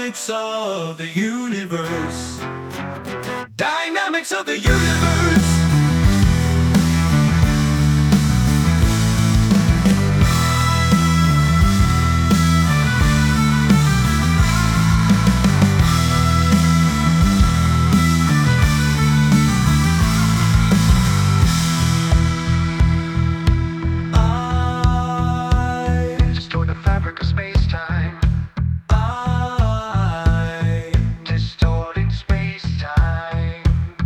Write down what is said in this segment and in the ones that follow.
Dynamics of the universe. Dynamics of the universe. Distort the fabric of space-time. Distorting space-time.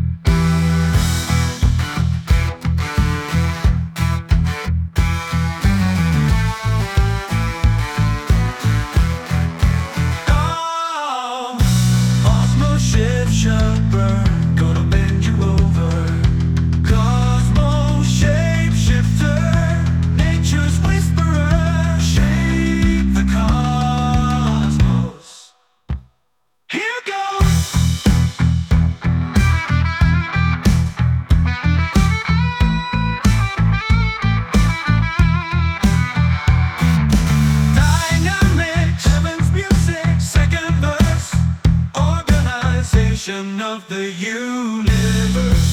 Osmo Shifter, gonna bend you over. Cosmo Shapeshifter, nature's whisperer. Shape the cosmos. Here goes. Dynamics, heaven's music, second verse. Organization of the universe.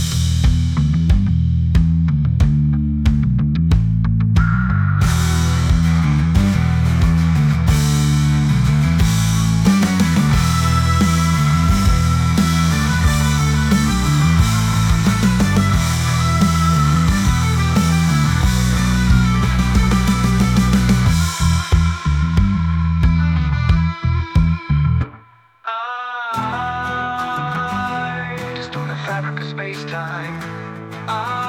Distort the fabric of space-time.